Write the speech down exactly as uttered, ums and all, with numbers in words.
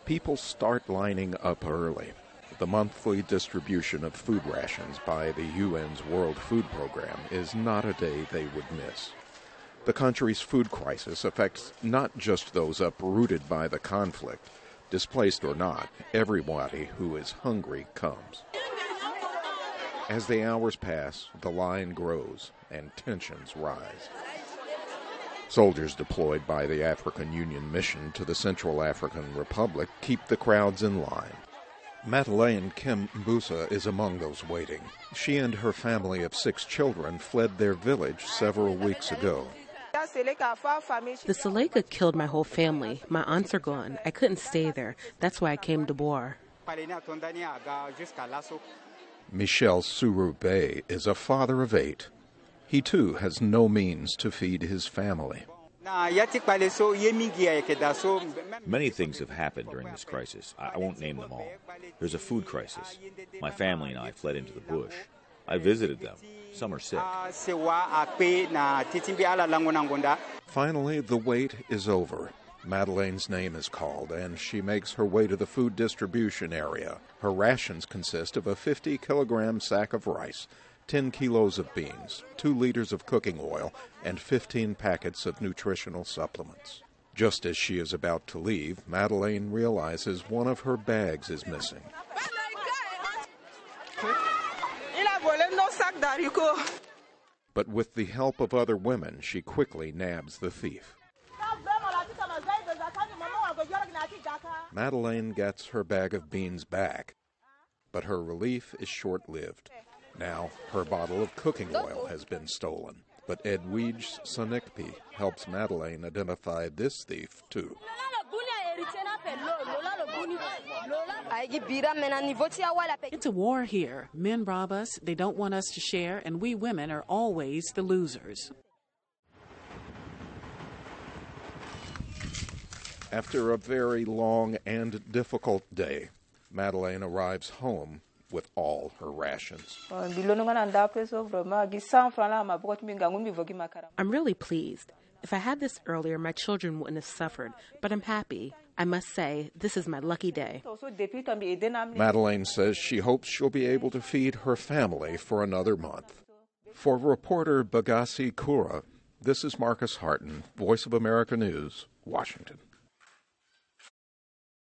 People start lining up early. The monthly distribution of food rations by the U N's World Food Program is not a day they would miss. The country's food crisis affects not just those uprooted by the conflict. Displaced or not, everybody who is hungry comes. As the hours pass, the line grows and tensions rise. Soldiers deployed by the African Union Mission to the Central African Republic keep the crowds in line. Madeleine Kim Mbusa is among those waiting. She and her family of six children fled their village several weeks ago. The Seleka killed my whole family. My aunts are gone. I couldn't stay there. That's why I came to Bor. Michel Surubey is a father of eight. He too has no means to feed his family. Many things have happened during this crisis. I won't name them all. There's a food crisis. My family and I fled into the bush. I visited them. Some are sick. Finally, the wait is over. Madeleine's name is called, and she makes her way to the food distribution area. Her rations consist of a fifty kilogram sack of rice, ten kilos of beans, two liters of cooking oil, and fifteen packets of nutritional supplements. Just as she is about to leave, Madeleine realizes one of her bags is missing. But with the help of other women, she quickly nabs the thief. Madeleine gets her bag of beans back, but her relief is short-lived. Now, her bottle of cooking oil has been stolen. But Edwige Sonekpi helps Madeleine identify this thief, too. It's a war here. Men rob us, they don't want us to share, and we women are always the losers. After a very long and difficult day, Madeleine arrives home with all her rations. I'm really pleased. If I had this earlier, my children wouldn't have suffered, but I'm happy. I must say, this is my lucky day. Madeleine says she hopes she'll be able to feed her family for another month. For reporter Bagasi Kura, this is Marcus Harton, Voice of America News, Washington.